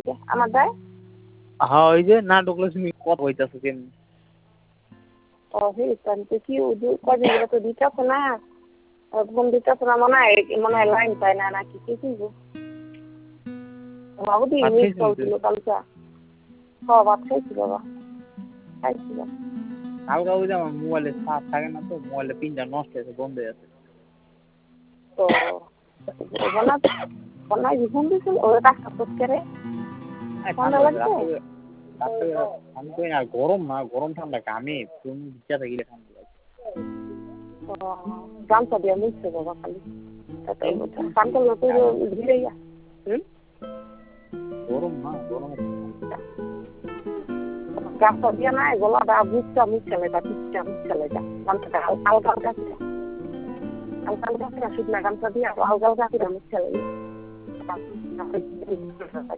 আমার দায় হ্যাঁ ওই যে না ঢুকলে তুমি কত হইতেছো কেমনি ও হেতান তো কি কদিন ধরে তো দিতেছে না একদম দিতেছে না মনে হয় লাইন পায় না নাকি কি কিন্তু বাবু দিন মিস করছিল কালকে ভাত খাইছি বাবা খাইছিলাম কালকে ওই যে আমার মোবাইলে চার্জ থাকে না তো মোবাইলে পিনটা নষ্ট হয়েছে বন্ধ হয়ে আছে তো বনা ফোন দিছিল ওরা কাজটা করতে রে ঠান্ডা লাগছে আমি কই না গরম না গরম ঠান্ডা কামে তুমি বিচ্ছা গেলে ঠান্ডা লাগে গামছা দিয়ে মুছছে বাবা খালি কানটা লোক ধীরে গরম না গরম গামছা দিয়ে নাই গলাটা বুঝছা মুছছে লেটা পিচ্ছা মুছছে লেটা গামছাটা হালকা হালকা শুকনা গামছা দিয়ে হালকা হালকা করে মুছছে লেগে